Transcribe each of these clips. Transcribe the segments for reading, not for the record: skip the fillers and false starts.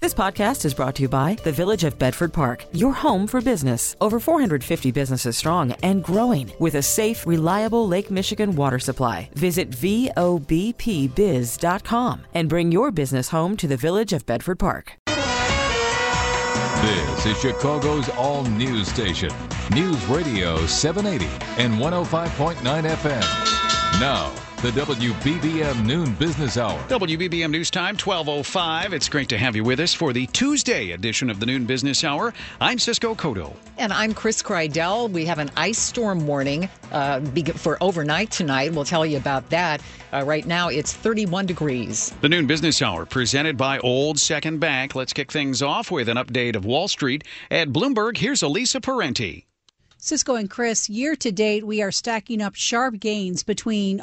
This podcast is brought to you by the Village of Bedford Park, your home for business. Over 450 businesses strong and growing with a safe, reliable Lake Michigan water supply. Visit VOBPBiz.com and bring your business home to the Village of Bedford Park. This is Chicago's all-news station, News Radio 780 and 105.9 FM. Now, the WBBM Noon Business Hour. WBBM News Time, 12:05. It's great to have you with us for the Tuesday edition of the Noon Business Hour. I'm Cisco Cotto. And I'm Chris Kreidel. We have an ice storm warning for overnight tonight. We'll tell you about that. Right now, it's 31 degrees. The Noon Business Hour presented by Old Second Bank. Let's kick things off with an update of Wall Street. At Bloomberg, here's Elisa Parenti. Cisco and Chris, year to date, we are stacking up sharp gains between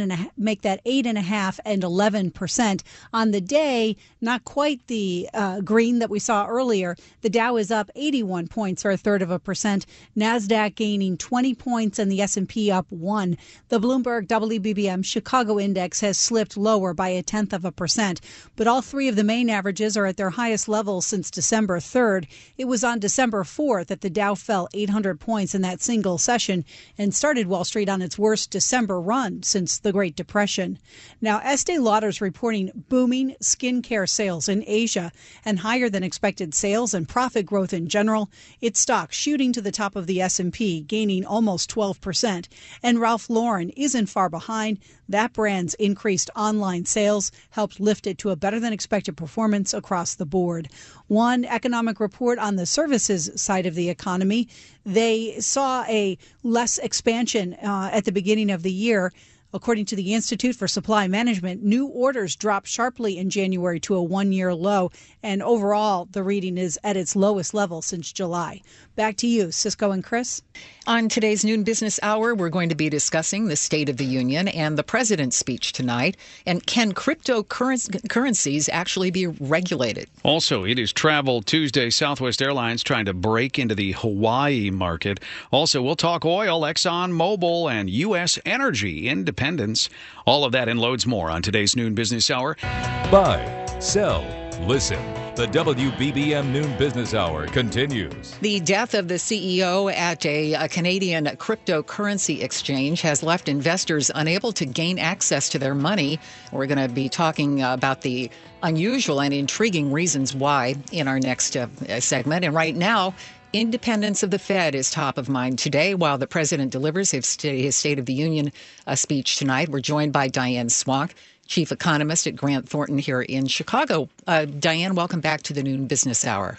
8.5% and 11%. On the day, not quite the green that we saw earlier. The Dow is up 81 points, or 1/3%. NASDAQ gaining 20 points and the S&P up 1. The Bloomberg WBBM Chicago Index has slipped lower by 0.1%. But all three of the main averages are at their highest level since December 3rd. It was on December 4th that the Dow fell 800 points in that single session and started Wall Street on its worst December run since the Great Depression. Now, Estee Lauder's reporting booming skincare sales in Asia and higher than expected sales and profit growth in general. Its stock shooting to the top of the S&P, gaining almost 12%. And Ralph Lauren isn't far behind. That brand's increased online sales helped lift it to a better than expected performance across the board. One economic report on the services side of the economy, they saw a less expansion at the beginning of the year. According to the Institute for Supply Management, new orders dropped sharply in January to a one-year low, and overall, the reading is at its lowest level since July. Back to you, Cisco and Chris. On today's Noon Business Hour, we're going to be discussing the State of the Union and the President's speech tonight. And can cryptocurrencies actually be regulated? Also, it is Travel Tuesday. Southwest Airlines trying to break into the Hawaii market. Also, we'll talk oil, ExxonMobil, and U.S. energy independence. All of that and loads more on today's Noon Business Hour. Buy, sell, listen. The WBBM Noon Business Hour continues. The death of the CEO at a Canadian cryptocurrency exchange has left investors unable to gain access to their money. We're going to be talking about the unusual and intriguing reasons why in our next segment. And right now, independence of the Fed is top of mind today while the president delivers his State of the Union speech tonight. We're joined by Diane Swonk, chief economist at Grant Thornton here in Chicago. Diane, welcome back to the Noon Business Hour.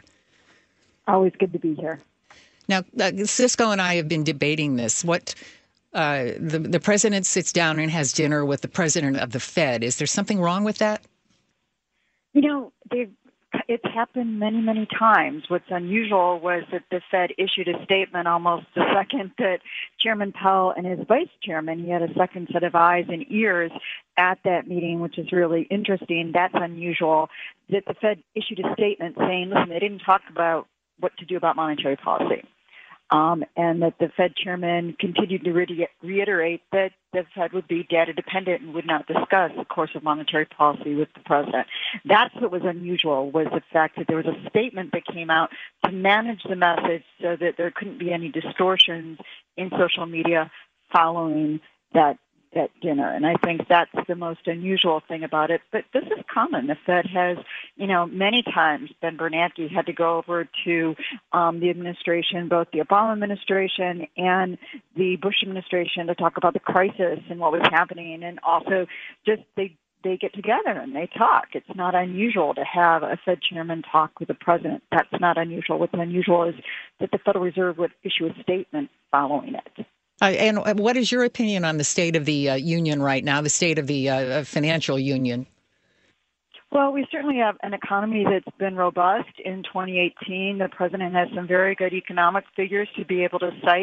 Always good to be here. Now, Cisco and I have been debating this. The president sits down and has dinner with the president of the Fed. Is there something wrong with that? You know, it's happened many, many times. What's unusual was that the Fed issued a statement almost the second that Chairman Powell and his vice chairman, he had a second set of eyes and ears at that meeting, which is really interesting. That's unusual that the Fed issued a statement saying, listen, they didn't talk about what to do about monetary policy. And that the Fed chairman continued to reiterate that the Fed would be data dependent and would not discuss the course of monetary policy with the president. That's what was unusual, was the fact that there was a statement that came out to manage the message so that there couldn't be any distortions in social media following that dinner. And I think that's the most unusual thing about it. But this is common. The Fed has, many times, Ben Bernanke had to go over to the administration, both the Obama administration and the Bush administration, to talk about the crisis and what was happening. And also just they get together and they talk. It's not unusual to have a Fed chairman talk with the president. That's not unusual. What's unusual is that the Federal Reserve would issue a statement following it. And what is your opinion on the state of the union right now, the state of the financial union? Well, we certainly have an economy that's been robust. In 2018, the president has some very good economic figures to be able to cite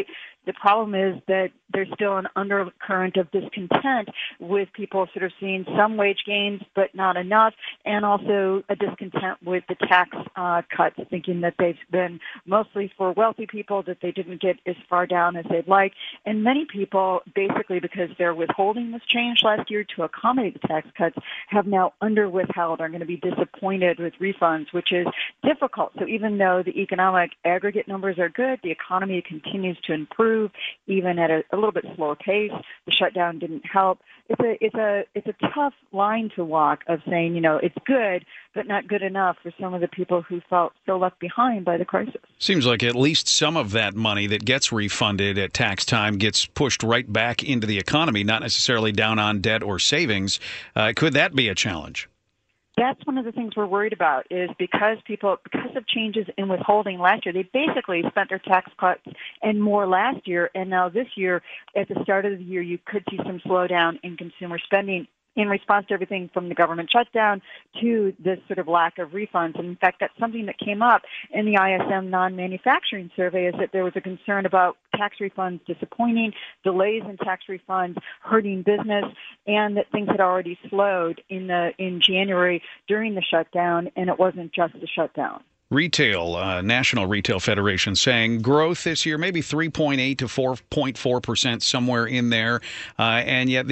The problem is that there's still an undercurrent of discontent with people sort of seeing some wage gains, but not enough, and also a discontent with the tax cuts, thinking that they've been mostly for wealthy people, that they didn't get as far down as they'd like. And many people, basically because their withholding was changed last year to accommodate the tax cuts, have now under-withheld, are going to be disappointed with refunds, which is difficult. So even though the economic aggregate numbers are good, the economy continues to improve, even at a little bit slower pace. The shutdown didn't help. It's a tough line to walk of saying, it's good, but not good enough for some of the people who felt so left behind by the crisis. Seems like at least some of that money that gets refunded at tax time gets pushed right back into the economy, not necessarily down on debt or savings. Could that be a challenge? That's one of the things we're worried about, is because of changes in withholding last year, they basically spent their tax cuts and more last year, and now this year, at the start of the year, you could see some slowdown in consumer spending in response to everything from the government shutdown to this sort of lack of refunds. And in fact, that's something that came up in the ISM non-manufacturing survey, is that there was a concern about tax refunds disappointing, delays in tax refunds hurting business, and that things had already slowed in January during the shutdown, and it wasn't just the shutdown. Retail, National Retail Federation saying growth this year, maybe 3.8 to 4.4%, somewhere in there. And yet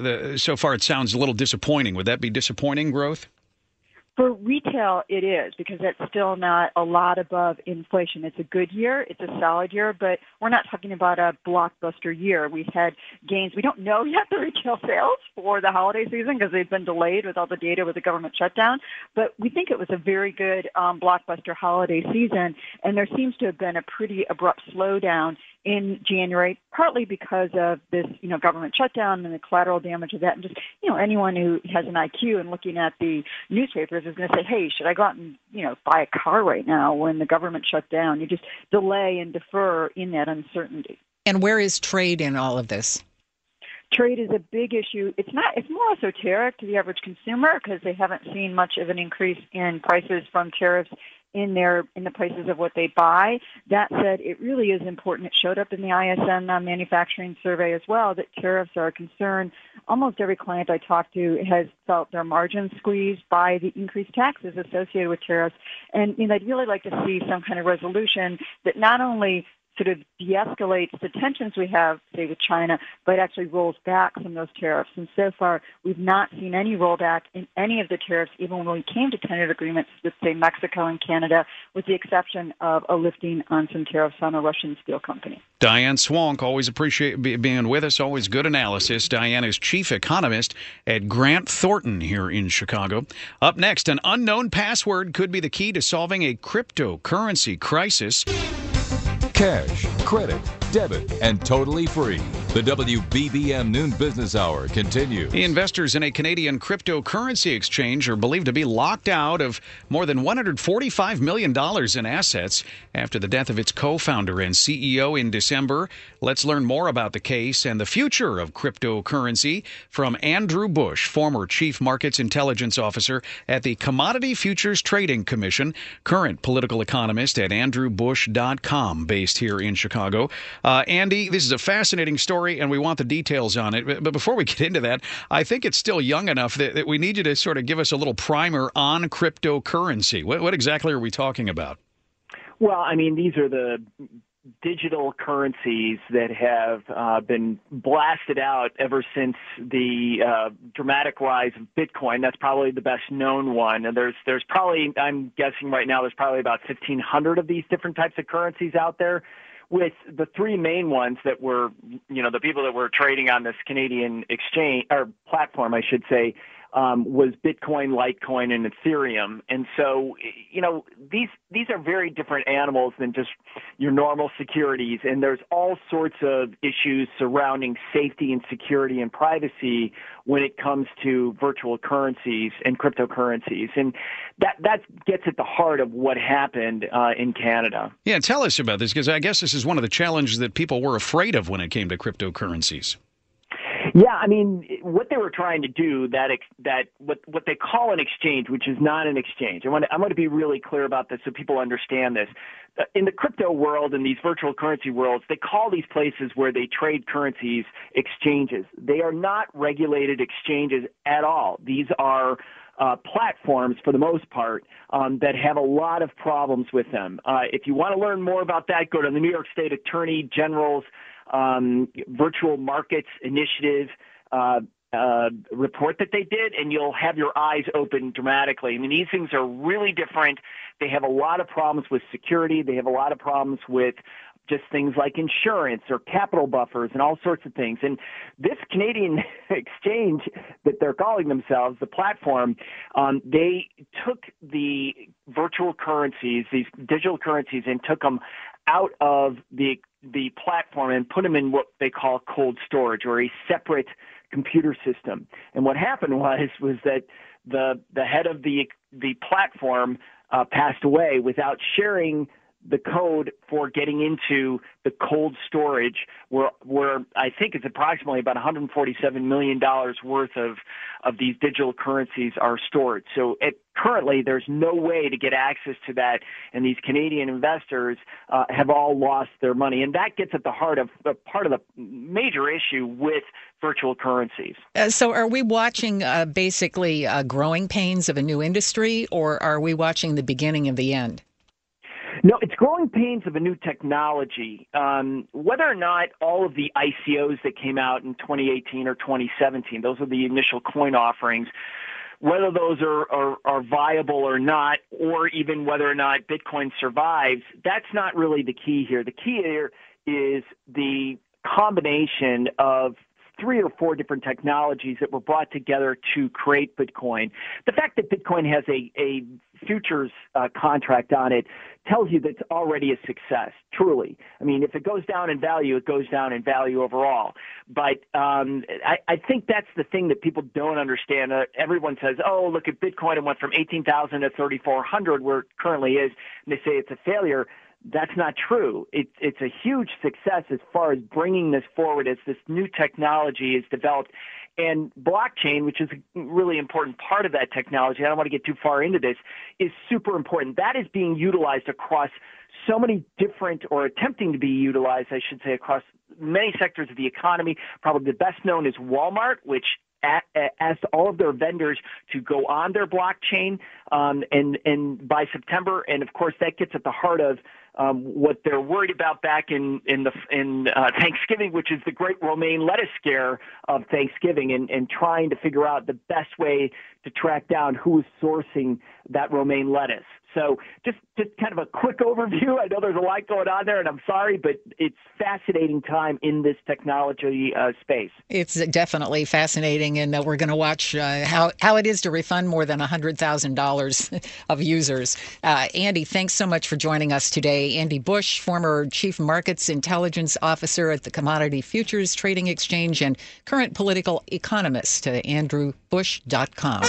so far it sounds a little disappointing. Would that be disappointing growth? For retail, it is, because it's still not a lot above inflation. It's a good year. It's a solid year, but we're not talking about a blockbuster year. We've had gains. We don't know yet the retail sales for the holiday season because they've been delayed with all the data with the government shutdown, but we think it was a very good blockbuster holiday season, and there seems to have been a pretty abrupt slowdown in January, partly because of this, government shutdown and the collateral damage of that. And just, anyone who has an IQ and looking at the newspapers is going to say, hey, should I go out and, buy a car right now when the government shut down? You just delay and defer in that uncertainty. And where is trade in all of this? Trade is a big issue. It's more esoteric to the average consumer because they haven't seen much of an increase in prices from tariffs in the prices of what they buy. That said, it really is important. It showed up in the ISM manufacturing survey as well, that tariffs are a concern. Almost every client I talked to has felt their margins squeezed by the increased taxes associated with tariffs. And they'd really like to see some kind of resolution that not only sort of de-escalates the tensions we have, say, with China, but actually rolls back some of those tariffs. And so far, we've not seen any rollback in any of the tariffs, even when we came to tentative agreements with, say, Mexico and Canada, with the exception of a lifting on some tariffs on a Russian steel company. Diane Swonk, always appreciate being with us. Always good analysis. Diane is chief economist at Grant Thornton here in Chicago. Up next, an unknown password could be the key to solving a cryptocurrency crisis. Cash, credit, debit, and totally free. The WBBM Noon Business Hour continues. Investors in a Canadian cryptocurrency exchange are believed to be locked out of more than $145 million in assets after the death of its co-founder and CEO in December. Let's learn more about the case and the future of cryptocurrency from Andrew Bush, former Chief Markets Intelligence Officer at the Commodity Futures Trading Commission, current political economist at andrewbush.com, based here in Chicago. Andy, this is a fascinating story, and we want the details on it. But before we get into that, I think it's still young enough that we need you to sort of give us a little primer on cryptocurrency. What exactly are we talking about? Well, I mean, these are the digital currencies that have been blasted out ever since the dramatic rise of Bitcoin. That's probably the best known one. And there's probably, I'm guessing right now, there's probably about 1,500 of these different types of currencies out there, with the three main ones that were, the people that were trading on this Canadian exchange, or platform, I should say, was Bitcoin, Litecoin, and Ethereum. And so, these are very different animals than just your normal securities. And there's all sorts of issues surrounding safety and security and privacy when it comes to virtual currencies and cryptocurrencies. And that gets at the heart of what happened in Canada. Yeah, tell us about this, because I guess this is one of the challenges that people were afraid of when it came to cryptocurrencies. Yeah, I mean, what they were trying to do, what they call an exchange, which is not an exchange. I want to be really clear about this so people understand this. In the crypto world and these virtual currency worlds, they call these places where they trade currencies exchanges. They are not regulated exchanges at all. These are platforms, for the most part, that have a lot of problems with them. If you want to learn more about that, go to the New York State Attorney General's virtual markets initiative report that they did, and you'll have your eyes open dramatically. I mean, these things are really different. They have a lot of problems with security. They have a lot of problems with just things like insurance or capital buffers and all sorts of things. And this Canadian exchange that they're calling themselves, the platform, they took the virtual currencies, these digital currencies, and took them out of the platform and put them in what they call cold storage, or a separate computer system. And what happened was that the head of the platform passed away without sharing the code for getting into the cold storage, where I think it's approximately about $147 million worth of these digital currencies are stored. So currently, there's no way to get access to that, and these Canadian investors have all lost their money. And that gets at the heart of part of the major issue with virtual currencies. So are we watching basically growing pains of a new industry, or are we watching the beginning of the end? No, it's growing pains of a new technology. Whether or not all of the ICOs that came out in 2018 or 2017, those are the initial coin offerings, whether those are viable or not, or even whether or not Bitcoin survives, that's not really the key here. The key here is the combination of 3 or 4 different technologies that were brought together to create Bitcoin. The fact that Bitcoin has a futures contract on it tells you that it's already a success, truly. I mean, if it goes down in value, it goes down in value overall. But I think that's the thing that people don't understand. Everyone says, oh, look at Bitcoin. It went from 18,000 to 3,400 where it currently is, and they say it's a failure. That's not true. It's a huge success as far as bringing this forward as this new technology is developed. And blockchain, which is a really important part of that technology, I don't want to get too far into this, is super important. That is being utilized across so many different, or attempting to be utilized, I should say, across many sectors of the economy. Probably the best known is Walmart, which asked all of their vendors to go on their blockchain and by September. And of course, that gets at the heart of what they're worried about back in Thanksgiving, which is the great romaine lettuce scare of Thanksgiving, and trying to figure out the best way to track down who is sourcing that romaine lettuce. So just kind of a quick overview. I know there's a lot going on there, and I'm sorry, but it's fascinating time in this technology space. It's definitely fascinating, and we're going to watch how it is to refund more than $100,000 of users. Andy, thanks so much for joining us today. Andy Bush, former Chief Markets Intelligence Officer at the Commodity Futures Trading Exchange and current political economist at andrewbush.com.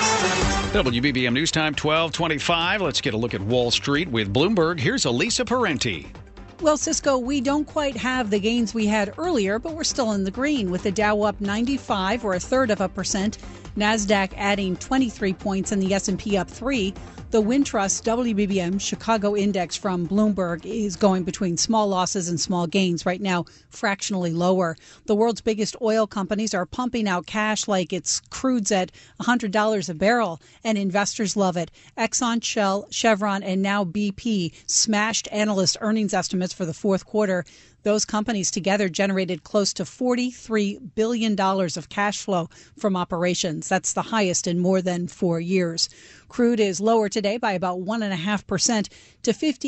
WBBM News Time, 12:25. Let's get a look at Wall Street with Bloomberg. Here's Elisa Parenti. Well, Cisco, we don't quite have the gains we had earlier, but we're still in the green with the Dow up 95 or 1/3%, NASDAQ adding 23 points and the S&P up 3. The Wintrust WBBM Chicago Index from Bloomberg is going between small losses and small gains right now, fractionally lower. The world's biggest oil companies are pumping out cash like it's crude's at $100 a barrel, and investors love it. Exxon, Shell, Chevron, and now BP smashed analyst earnings estimates for the fourth quarter. Those companies together generated close to $43 billion of cash flow from operations. That's the highest in more than 4 years. Crude is lower today by about 1.5% to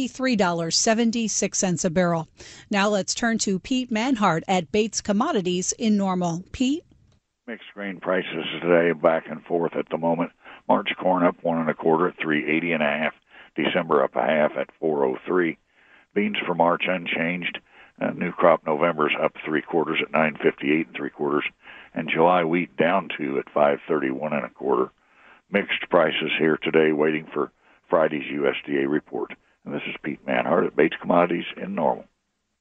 $53.76 a barrel. Now let's turn to Pete Manhart at Bates Commodities in Normal. Pete? Mixed grain prices today back and forth at the moment. March corn up 1 1/4 at 3.80 1/2. December up 1/2 at 4.03. Beans for March unchanged. New crop November's up 3/4 at 9.58 3/4, and July wheat down 2 at 5.31 1/4. Mixed prices here today, waiting for Friday's USDA report. And this is Pete Manhart at Bates Commodities in Normal.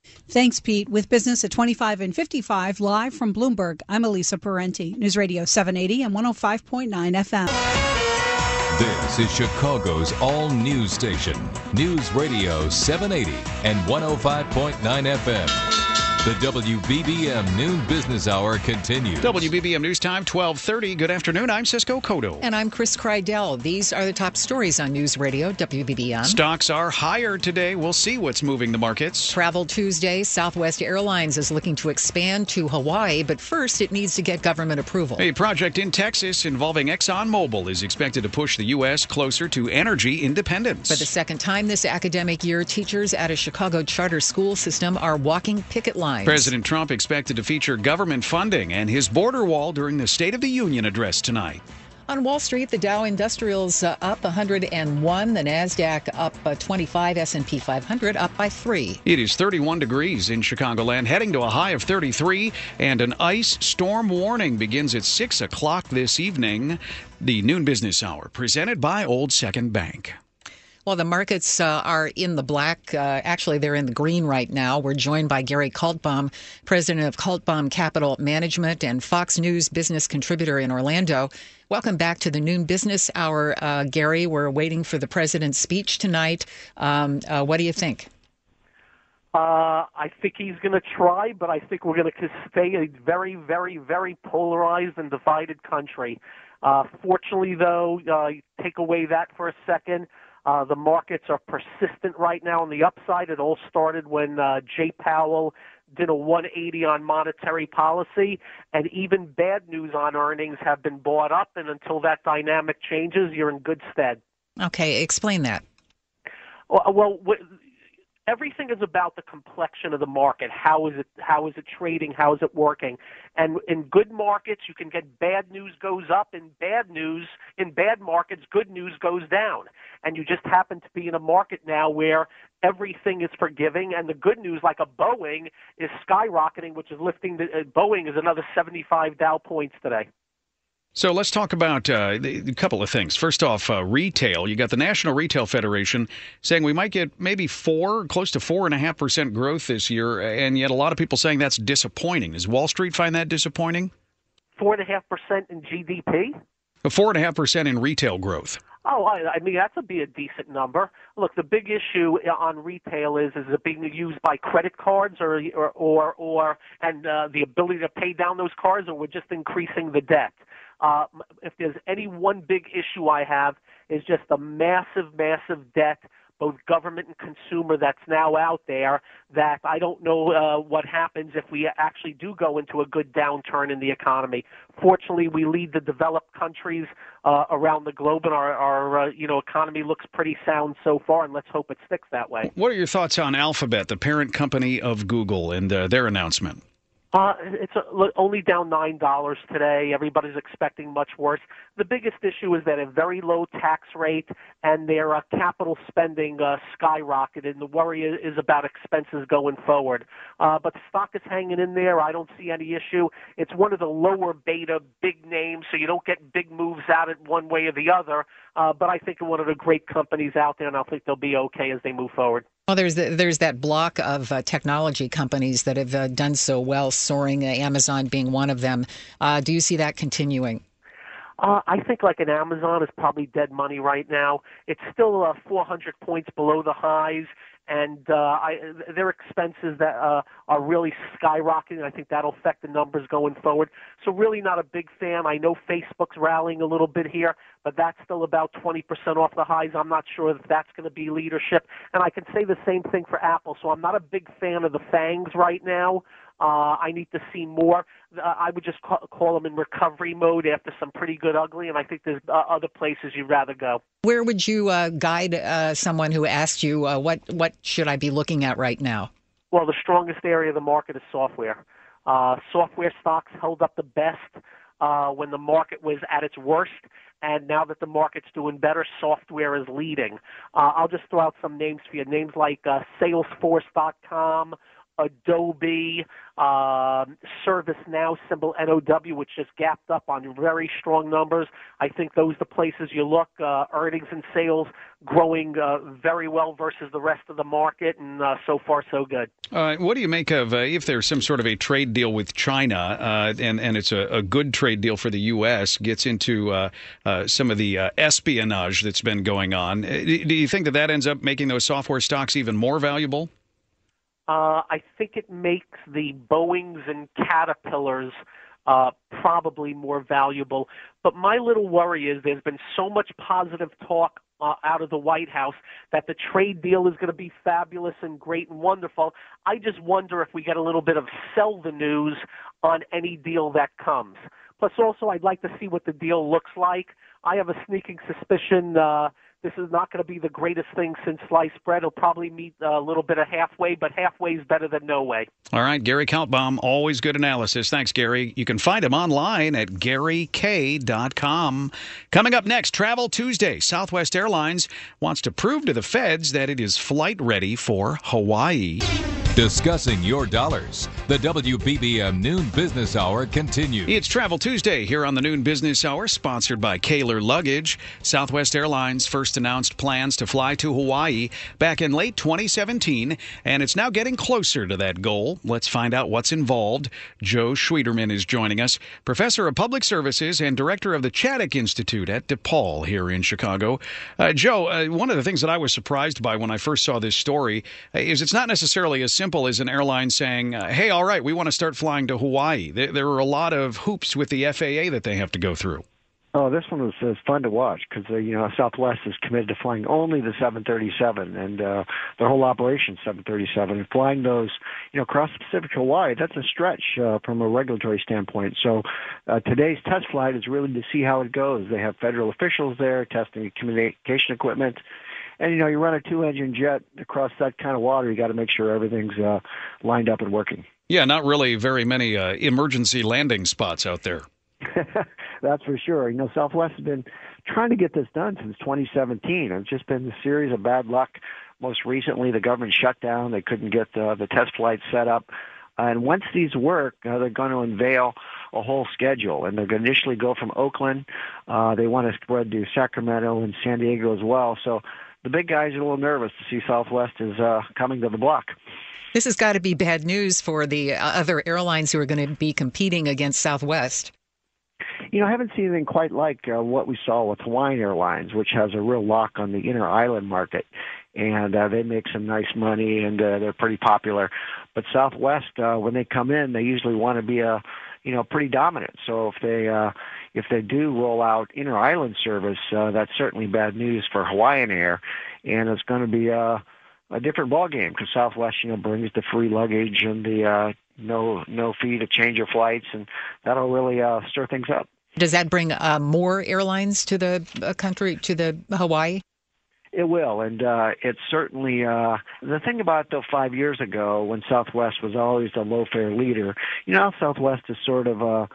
Thanks, Pete. With business at 25 and 55, live from Bloomberg, I'm Elisa Parenti, News Radio 780 and 105.9 FM. This is Chicago's all-news station, News Radio 780 and 105.9 FM. The WBBM Noon Business Hour continues. WBBM News Time, 12:30. Good afternoon. I'm Cisco Cotto. And I'm Chris Kreidel. These are the top stories on News Radio WBBM. Stocks are higher today. We'll see what's moving the markets. Travel Tuesday. Southwest Airlines is looking to expand to Hawaii, but first it needs to get government approval. A project in Texas involving ExxonMobil is expected to push the U.S. closer to energy independence. For the second time this academic year, teachers at a Chicago charter school system are walking picket lines. President Trump expected to feature government funding and his border wall during the State of the Union address tonight. On Wall Street, the Dow Industrials up 101, the Nasdaq up 25, S&P 500 up by 3. It is 31 degrees in Chicagoland, heading to a high of 33, and an ice storm warning begins at 6 o'clock this evening. The Noon Business Hour, presented by Old Second Bank. Well, the markets are in the black. Actually, they're in the green right now. We're joined by Gary Kaltbaum, president of Kaltbaum Capital Management and Fox News business contributor in Orlando. Welcome back to the Noon Business Hour, Gary. We're waiting for the president's speech tonight. What do you think? I think he's going to try, but I think we're going to stay a very, very, very polarized and divided country. Fortunately, though, take away that for a second. The markets are persistent right now on the upside. It all started when Jay Powell did a 180 on monetary policy, and even bad news on earnings have been bought up, and until that dynamic changes, you're in good stead. Okay, explain that. Well, everything is about the complexion of the market. How is it trading? How is it working? And in good markets, you can get bad news goes up. In bad markets, good news goes down. And you just happen to be in a market now where everything is forgiving, and the good news, like a Boeing, is skyrocketing, which is lifting Boeing is another 75 Dow points today. So let's talk about a couple of things. First off, retail. You got the National Retail Federation saying we might get maybe close to 4.5% growth this year, and yet a lot of people saying that's disappointing. Does Wall Street find that disappointing? 4.5% in GDP? 4.5% in retail growth. Oh, I mean, that'd be a decent number. Look, the big issue on retail is it being used by credit cards or the ability to pay down those cards, or we're just increasing the debt? If there's any one big issue I have is just the massive, massive debt, both government and consumer, that's now out there, that I don't know what happens if we actually do go into a good downturn in the economy. Fortunately, we lead the developed countries around the globe, and our economy looks pretty sound so far, and let's hope it sticks that way. What are your thoughts on Alphabet, the parent company of Google, and their announcement? It's only down $9 today. Everybody's expecting much worse. The biggest issue is that a very low tax rate and their capital spending skyrocketed, and the worry is about expenses going forward. But the stock is hanging in there. I don't see any issue. It's one of the lower beta big names, so you don't get big moves out it one way or the other. But I think one of the great companies out there, and I think they'll be okay as they move forward. Well, there's that block of technology companies that have done so well, soaring, Amazon being one of them. Do you see that continuing? I think like an Amazon is probably dead money right now. It's still 400 points below the highs, and their expenses that are really skyrocketing. I think that'll affect the numbers going forward. So really not a big fan. I know Facebook's rallying a little bit here, but that's still about 20% off the highs. I'm not sure if that's going to be leadership. And I can say the same thing for Apple. So I'm not a big fan of the FANGs right now. I need to see more. I would just call them in recovery mode after some pretty good ugly, and I think there's other places you'd rather go. Where would you guide someone who asked you, what should I be looking at right now? Well, the strongest area of the market is software. Software stocks held up the best when the market was at its worst, and now that the market's doing better, software is leading. I'll just throw out some names for you. Names like Salesforce.com, Adobe, ServiceNow, symbol NOW, which just gapped up on very strong numbers. I think those are the places you look. Earnings and sales growing very well versus the rest of the market, and so far so good. What do you make of if there's some sort of a trade deal with China, and it's a good trade deal for the U.S., gets into some of the espionage that's been going on? Do you think that ends up making those software stocks even more valuable? I think it makes the Boeings and Caterpillars probably more valuable. But my little worry is there's been so much positive talk out of the White House that the trade deal is going to be fabulous and great and wonderful. I just wonder if we get a little bit of sell the news on any deal that comes. Plus, also, I'd like to see what the deal looks like. I have a sneaking suspicion this is not going to be the greatest thing since sliced bread. It'll probably meet a little bit of halfway, but halfway is better than no way. All right, Gary Kaltbaum, always good analysis. Thanks, Gary. You can find him online at GaryK.com. Coming up next, Travel Tuesday. Southwest Airlines wants to prove to the feds that it is flight ready for Hawaii. Discussing your dollars. The WBBM Noon Business Hour continues. It's Travel Tuesday here on the Noon Business Hour, sponsored by Kaler Luggage. Southwest Airlines first announced plans to fly to Hawaii back in late 2017, and it's now getting closer to that goal. Let's find out what's involved. Joe Schwederman is joining us, professor of public services and director of the Chaddick Institute at DePaul here in Chicago. Joe, one of the things that I was surprised by when I first saw this story is it's not necessarily as simple as an airline saying, hey, all right, we want to start flying to Hawaii. There are a lot of hoops with the FAA that they have to go through. Oh, this one was fun to watch because, Southwest is committed to flying only the 737, and their whole operation is 737. And flying those, across the Pacific to Hawaii, that's a stretch from a regulatory standpoint. So today's test flight is really to see how it goes. They have federal officials there testing communication equipment. And, you run a two-engine jet across that kind of water, you got to make sure everything's lined up and working. Yeah, not really very many emergency landing spots out there. That's for sure. Southwest has been trying to get this done since 2017. It's just been a series of bad luck. Most recently, the government shut down. They couldn't get the test flights set up. And once these work, they're going to unveil a whole schedule. And they're going to initially go from Oakland. They want to spread to Sacramento and San Diego as well. So the big guys are a little nervous to see Southwest is coming to the block. This has got to be bad news for the other airlines who are going to be competing against Southwest. I haven't seen anything quite like what we saw with Hawaiian Airlines, which has a real lock on the inner island market. And they make some nice money, and they're pretty popular. But Southwest, when they come in, they usually want to be pretty dominant. So if they do roll out inner island service, that's certainly bad news for Hawaiian Air, and it's going to be a different ballgame because Southwest, brings the free luggage and the no fee to change your flights, and that'll really stir things up. Does that bring more airlines to the country, to the Hawaii? It will, and it's certainly the thing about, though, 5 years ago when Southwest was always the low-fare leader, Southwest is sort of a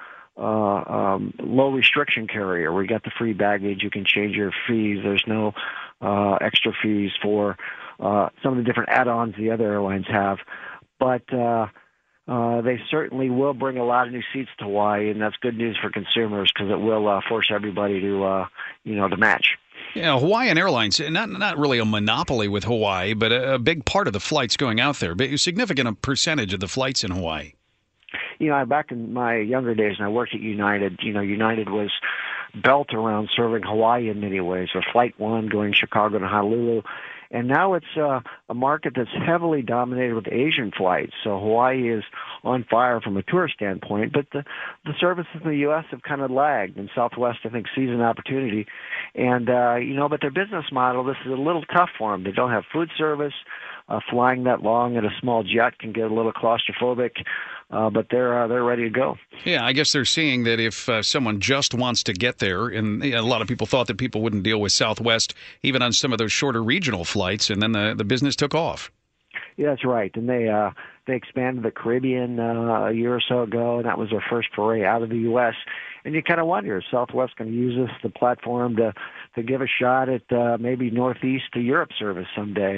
low restriction carrier where you got the free baggage, you can change your fees, there's no extra fees for some of the different add-ons the other airlines have. But they certainly will bring a lot of new seats to Hawaii, and that's good news for consumers because it will force everybody to match. Yeah, Hawaiian Airlines, not really a monopoly with Hawaii, but a big part of the flights going out there, but a significant percentage of the flights in Hawaii. Back in my younger days, when I worked at United, United was built around serving Hawaii in many ways, or Flight 1 going Chicago to Honolulu. And now it's a market that's heavily dominated with Asian flights. So Hawaii is on fire from a tourist standpoint, but the services in the U.S. have kind of lagged, and Southwest, I think, sees an opportunity. And, but their business model, this is a little tough for them. They don't have food service. Flying that long in a small jet can get a little claustrophobic, but they're ready to go. Yeah, I guess they're seeing that if someone just wants to get there, and a lot of people thought that people wouldn't deal with Southwest even on some of those shorter regional flights, and then the business took off. Yeah, that's right. And they expanded the Caribbean a year or so ago, and that was their first foray out of the U.S. And you kind of wonder, is Southwest going to use this the platform to give a shot at maybe Northeast to Europe service someday?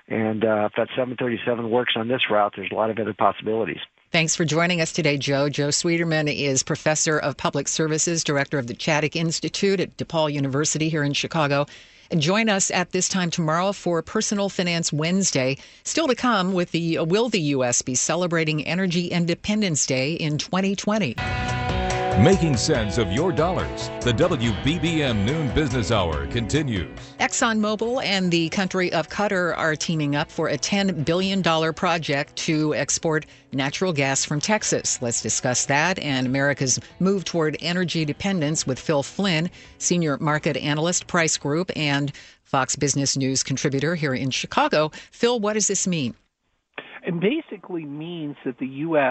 And if that 737 works on this route, there's a lot of other possibilities. Thanks for joining us today, Joe. Joe Sweeterman is Professor of Public Services, Director of the Chaddick Institute at DePaul University here in Chicago. And join us at this time tomorrow for Personal Finance Wednesday. Still to come with Will the U.S. be celebrating Energy Independence Day in 2020? Making sense of your dollars. The WBBM Noon Business Hour continues. ExxonMobil and the country of Qatar are teaming up for a $10 billion project to export natural gas from Texas. Let's discuss that and America's move toward energy dependence with Phil Flynn, Senior Market Analyst, Price Group, and Fox Business News contributor here in Chicago. Phil, what does this mean? It basically means that the U.S.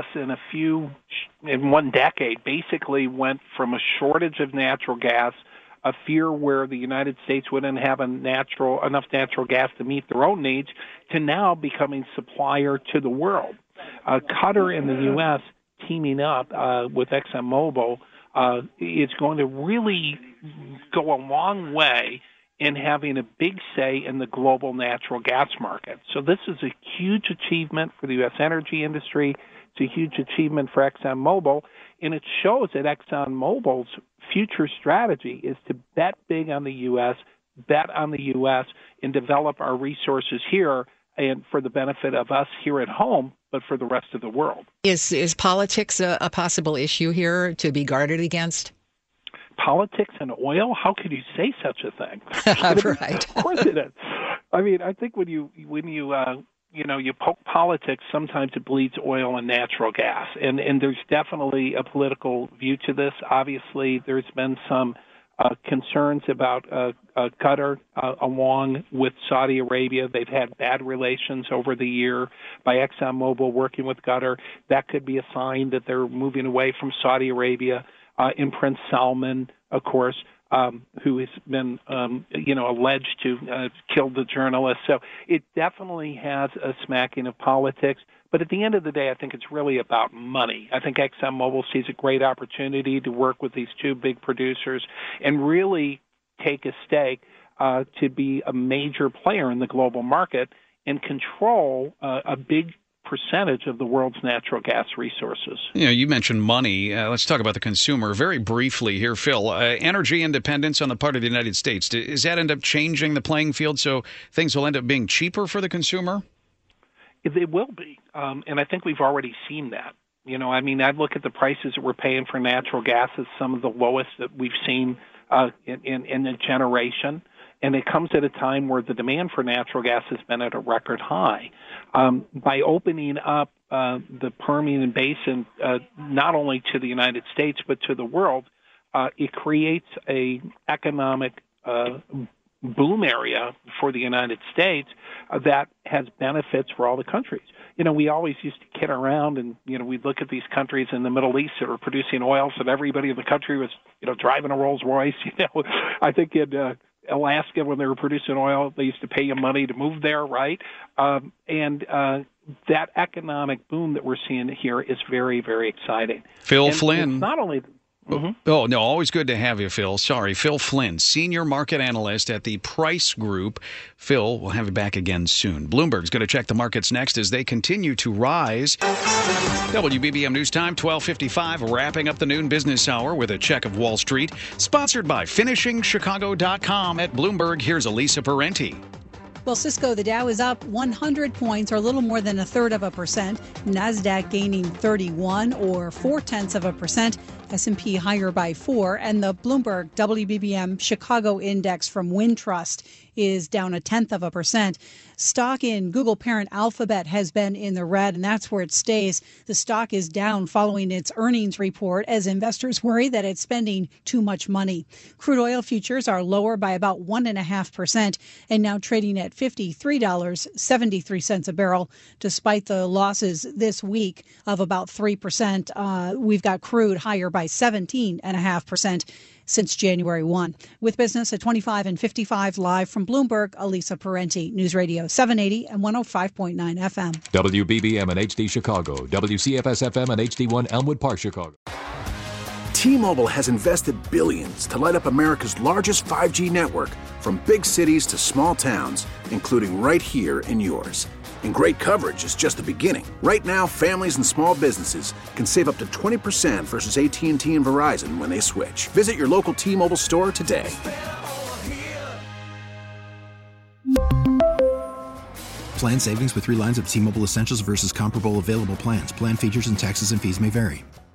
in one decade, basically went from a shortage of natural gas, a fear where the United States wouldn't have enough natural gas to meet their own needs, to now becoming supplier to the world. Qatar and the U.S. teaming up with ExxonMobil is going to really go a long way in having a big say in the global natural gas market. So this is a huge achievement for the U.S. energy industry. It's a huge achievement for ExxonMobil, and it shows that ExxonMobil's future strategy is to bet big on the U.S., and develop our resources here and for the benefit of us here at home, but for the rest of the world. Is politics a possible issue here to be guarded against? Politics and oil? How could you say such a thing? Right. Of course it is. I mean, I think when you poke politics, sometimes it bleeds oil and natural gas, and there's definitely a political view to this. Obviously, there's been some concerns about Qatar along with Saudi Arabia. They've had bad relations over the year by ExxonMobil working with Qatar. That could be a sign that they're moving away from Saudi Arabia. And Prince Salman, of course, who has been, alleged to kill the journalist. So it definitely has a smacking of politics. But at the end of the day, I think it's really about money. I think ExxonMobil sees a great opportunity to work with these two big producers and really take a stake to be a major player in the global market and control a big percentage of the world's natural gas resources. You mentioned money. Let's talk about the consumer very briefly here, Phil. Energy independence on the part of the United States, does that end up changing the playing field so things will end up being cheaper for the consumer? It will be, and I think we've already seen that. I look at the prices that we're paying for natural gas as some of the lowest that we've seen in a generation. And it comes at a time where the demand for natural gas has been at a record high. By opening up the Permian Basin, not only to the United States but to the world, it creates a economic boom area for the United States that has benefits for all the countries. We always used to kid around and, we'd look at these countries in the Middle East that were producing oil, so everybody in the country was, driving a Rolls Royce. I think in Alaska, when they were producing oil, they used to pay you money to move there, right? And that economic boom that we're seeing here is very, very exciting. Phil Flynn. Not only... Mm-hmm. Oh, no, always good to have you, Phil. Sorry, Phil Flynn, Senior Market Analyst at the Price Group. Phil, we'll have you back again soon. Bloomberg's going to check the markets next as they continue to rise. WBBM News Time, 12:55, wrapping up the noon business hour with a check of Wall Street. Sponsored by FinishingChicago.com at Bloomberg. Here's Elisa Parenti. Well, Cisco, the Dow is up 100 points, or a little more than 1/3%. NASDAQ gaining 31, or 0.4%. S&P higher by 4. And the Bloomberg WBBM Chicago Index from Wintrust is down 0.1%. Stock in Google parent Alphabet has been in the red, and that's where it stays. The stock is down following its earnings report as investors worry that it's spending too much money. Crude oil futures are lower by about 1.5% and now trading at $53.73 a barrel, despite the losses this week of about 3%. We've got crude higher by 17.5% since January 1. With business at 25 and 55, live from Bloomberg, Elisa Parenti, News Radio 780 and 105.9 FM. WBBM and HD Chicago, WCFS FM and HD1 Elmwood Park, Chicago. T-Mobile has invested billions to light up America's largest 5G network, from big cities to small towns, including right here in yours. And great coverage is just the beginning. Right now, families and small businesses can save up to 20% versus AT&T and Verizon when they switch. Visit your local T-Mobile store today. Plan savings with 3 lines of T-Mobile Essentials versus comparable available plans. Plan features and taxes and fees may vary.